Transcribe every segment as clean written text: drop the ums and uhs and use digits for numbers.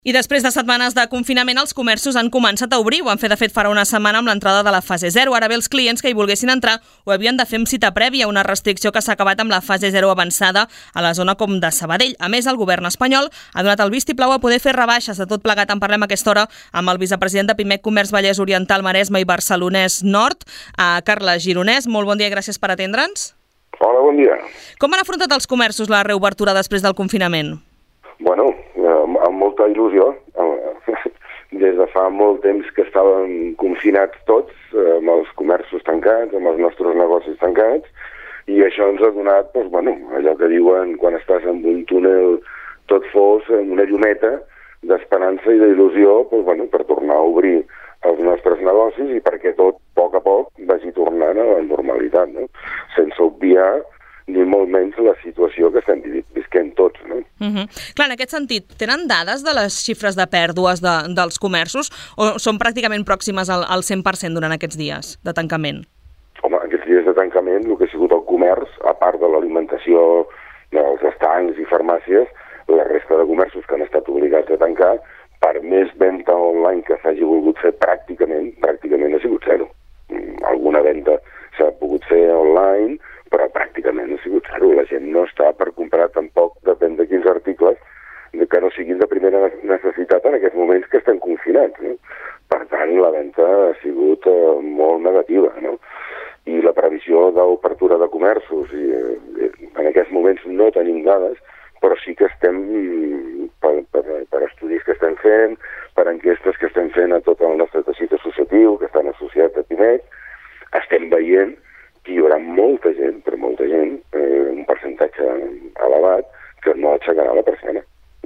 I després de setmanes de confinament, els comerços han començat a obrir. Ho han fet, de fet, farà una setmana amb l'entrada de la fase 0. Ara bé, els clients que hi volguessin entrar ho havien de fer amb cita prèvia, una restricció que s'ha acabat amb la fase 0 avançada a la zona com de Sabadell. A més, el govern espanyol ha donat el vistiplau a poder fer rebaixes. De tot plegat en parlem a aquesta hora amb el vicepresident de Pimec Comerç Vallès Oriental, Maresme i Barcelonès Nord, Carles Gironès. Molt bon dia i gràcies per atendre'ns. Hola, bon dia. Com han afrontat els comerços la reobertura després del confinament? Bueno, amb molta il·lusió. Des de fa molt temps que estàvem confinats tots, amb els comerços tancats, amb els nostres negocis tancats, i això ens ha donat, allò que diuen quan estàs en un túnel tot fos, una llumeta d'esperança i d'il·lusió, per tornar a obrir els nostres negocis i perquè tot, a poc, vagi tornant a la normalitat, no? Sense obviar ni molt menys la situació que estem visquent tots, no? Clar, en aquest sentit, tenen dades de les xifres de pèrdues dels comerços o són pràcticament pròximes al 100% durant aquests dies de tancament? Home, aquests dies de tancament, el que ha sigut el comerç, a part de l'alimentació, dels estancs i farmàcies, la resta de comerços que han estat obligats a tancar, per més venda online que s'hagi volgut fer, pràcticament ha sigut zero. Alguna venda s'ha pogut fer online, però pràcticament ha sigut zero. La gent no està per comprar tampoc, depèn de quins articles, que no siguin de primera necessitat en aquests moments que estem confinats, no? Per tant, la venda ha sigut molt negativa, no? I la previsió d'obertura de comerços, i en aquests moments no tenim dades, però sí que estem, per estudis que estem fent, per enquestes que estem fent a tot el nostre teixit associatiu, que estan associats a Pimec, estem veient que hi haurà molta gent, un percentatge elevat, que no aixecarà la persiana.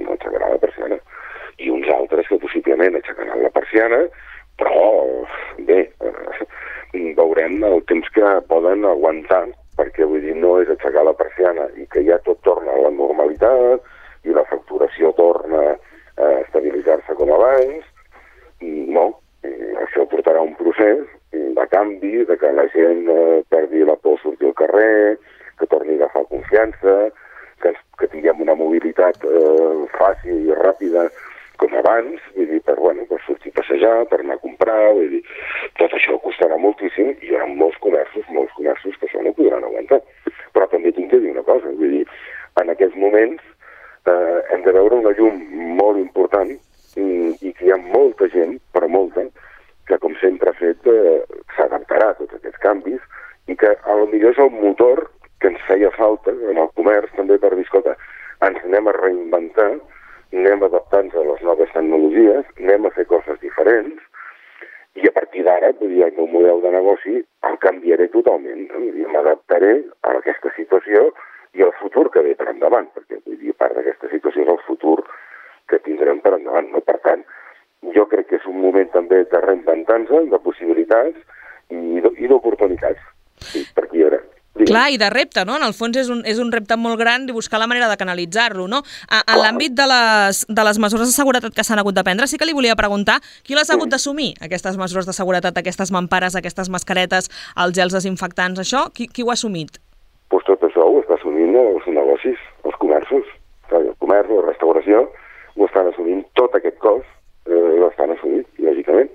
I uns altres que possiblement aixecaran la persiana, però bé, veurem el temps que poden aguantar, perquè vull dir, no és aixecar la persiana i que ja tot torna a la normalitat i la facturació torna a estabilitzar-se com abans. No, això portarà un procés de canvi, de que la gent perdi la por a sortir al carrer, que torni a agafar confiança, que tinguem una mobilitat fàcil i ràpida com abans, vull dir, per sortir a passejar, per anar a comprar, vull dir, tot això costarà moltíssim i hi ha molts comerços que això no podran aguantar. Però també tinc que dir una cosa, vull dir, en aquests moments hem de veure una llum molt important i que hi ha molta gent, però molta, que com sempre ha fet s'adaptarà a tots aquests canvis i que potser és el motor que ens feia falta en el comerç també per dir, escolta, ens anem a reinventar, anem adaptant-nos a les noves tecnologies, anem a fer coses diferents i a partir d'ara, vull dir, el meu model de negoci el canviaré totalment, no? I m'adaptaré a aquesta situació i al futur que ve per endavant, perquè vull dir, part d'aquesta situació és el futur que tindrem per endavant, no? Per tant, jo crec que és un moment també de reinventar-nos, de possibilitats i d'oportunitats. Sí, per aquí ara. Clar, i de repte, no? En el fons és un repte molt gran de buscar la manera de canalitzar-lo, no? En l'àmbit de les mesures de seguretat que s'han hagut de prendre, sí que li volia preguntar qui les ha hagut d'assumir, aquestes mesures de seguretat, aquestes mampares, aquestes mascaretes, els gels desinfectants, això? Qui ho ha assumit? Doncs tot això ho està assumint els negocis, els comerços. El comerç, la restauració, ho estan assumint, tot aquest cost l'estan assumint, lògicament.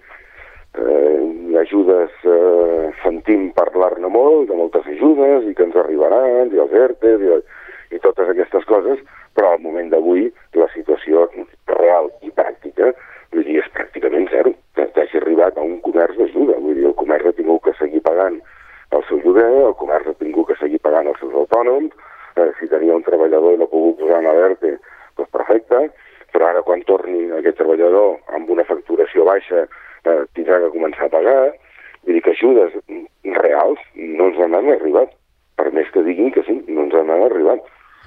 Ajudes, sentim parlar-ne molt, de moltes ajudes, i que ens arribaran, i els ERTEs, i totes aquestes coses, però al moment d'avui la situació real i pràctica, vull dir, és pràcticament zero. T'hagi arribat a un comerç d'ajuda, vull dir, el comerç ha tingut que seguir pagant el seu lloguer, el comerç ha tingut que seguir pagant els seus autònoms, si tenia un treballador i no ha pogut posar en l'ERTE, doncs perfecte, però ara quan torni aquest treballador amb una facturació baixa tindrà que començar a pagar. Vull dir que ajudes reals no ens han arribat. Per més que diguin que sí, no ens han arribat.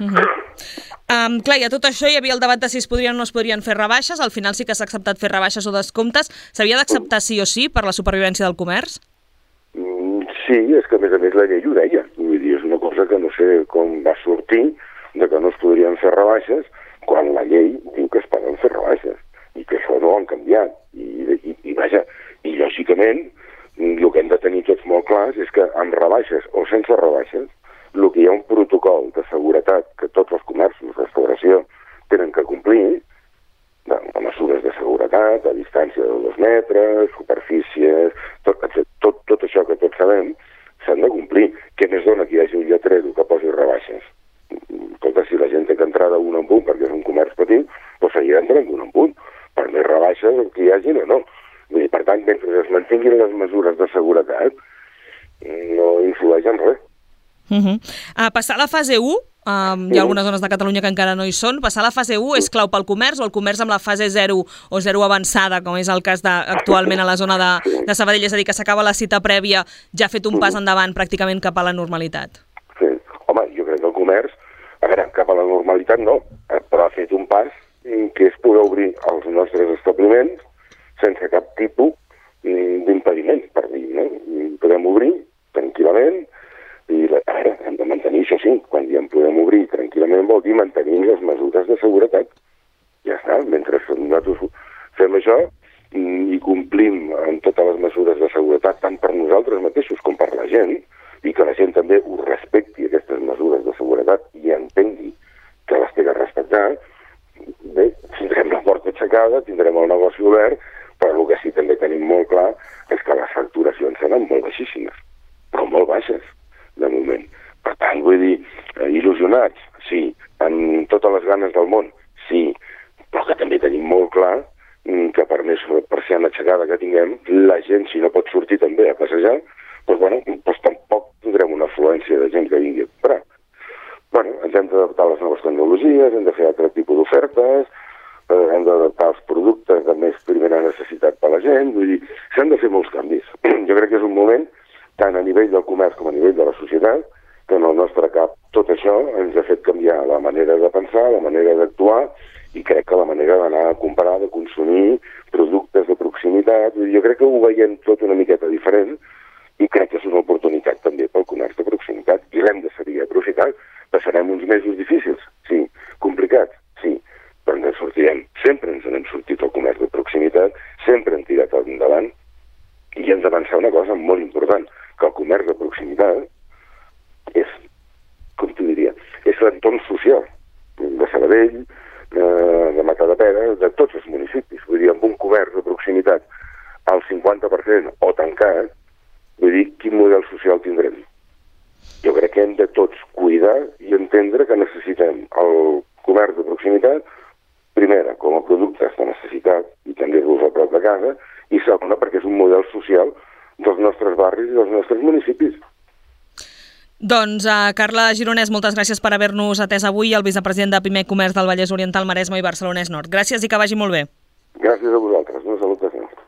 Clar, i a tot això hi havia el debat de si es podrien o no es podrien fer rebaixes. Al final sí que s'ha acceptat fer rebaixes o descomptes. S'havia d'acceptar sí o sí per la supervivència del comerç? Sí, és que a més la llei ho deia. Vull dir, és una cosa que no sé com va sortir de que no es podrien fer rebaixes quan la llei diu que es poden fer rebaixes i que això no ho han canviat. I lògicament el que hem de tenir tots molt clars és que amb rebaixes o sense rebaixes el que hi ha un protocol de seguretat que tots els comerços, restauració, tenen que complir, la mesura mesures de seguretat, a distància de 2 metres, superfícies, tot això que tots sabem, s'han de complir. Què més dona que hi hagi un lletrero que posi rebaixes? Escolta, si la gent té que entrar d'un en punt perquè és un comerç petit, doncs seguirà entrant d'un en punt, per més rebaixes que hi hagi o no. Vull dir, per tant, mentre es mantinguin les mesures de seguretat, no influeix en res. A passar a la fase 1, hi ha algunes zones de Catalunya que encara no hi són, passar a la fase 1 és clau pel comerç, o el comerç amb la fase 0 o 0 avançada, com és el cas actualment a la zona de Sabadell, és a dir, que s'acaba la cita prèvia, ja ha fet un pas endavant pràcticament cap a la normalitat? Sí, home, jo crec que el comerç, a veure, cap a la normalitat no, però ha fet un pas que és poder obrir els nostres establiments sense cap tipus d'impediment, per dir, no? Podem obrir tranquil·lament i, a veure, hem de mantenir, això sí, quan diem podem obrir tranquil·lament vol dir mantenir les mesures de seguretat. Ja està, mentre nosaltres fem això i complim amb totes les mesures de seguretat, tant per nosaltres mateixos com per la gent, i que la gent també ho respecti, aquestes mesures de seguretat, i entengui que les té que respectar, bé, tindrem la porta aixecada, tindrem el negoci obert, però el que sí també tenim molt clar és que les facturacions seran molt baixíssimes, però molt baixes, de moment. Per tant, vull dir, il·lusionats, sí, amb totes les ganes del món, sí, però que també tenim molt clar que per més persiana aixecada que tinguem, la gent, si no pot sortir també a passejar, doncs, bueno, doncs tampoc tindrem una afluència de gent que vingui a comprar. Bueno, ens hem d'adaptar a les noves tecnologies, hem de fer altre tipus d'ofertes, hem d'adaptar els productes de més primera necessitat per a la gent, vull dir, s'han de fer molts canvis. Jo crec que és un moment, tant a nivell del comerç com a nivell de la societat, que en el nostre cap tot això ens ha fet canviar la manera de pensar, la manera d'actuar, i crec que la manera d'anar a comprar, de consumir productes de proximitat, jo crec que ho veiem tot una miqueta diferent, i crec que és una oportunitat també pel comerç de proximitat, i l'hem de saber aprofitar. Passarem uns mesos difícils, sí, complicats, sí, però ens en sortirem. Sempre ens n'hem sortit al comerç de proximitat, sempre hem tirat endavant, i hem d'avançar una cosa molt important, que el comerç de proximitat és, com t'ho diria, és l'entorn social de Sabadell, de Matadepera, de tots els municipis. Vull dir, amb un comerç de proximitat al 50% o tancat, vull dir, quin model social tindrem? Jo crec que hem de tots cuidar i entendre que necessitem el comerç de proximitat, primera, com a productes de necessitat i tenir-los a prop de casa, i segona, perquè és un model social dels nostres barris i dels nostres municipis. Doncs, Carla Gironès, moltes gràcies per haver-nos atès avui, el vicepresident de Pimec Comerç del Vallès Oriental, Maresme i Barcelonès Nord. Gràcies i que vagi molt bé. Gràcies a vosaltres. Una salutació.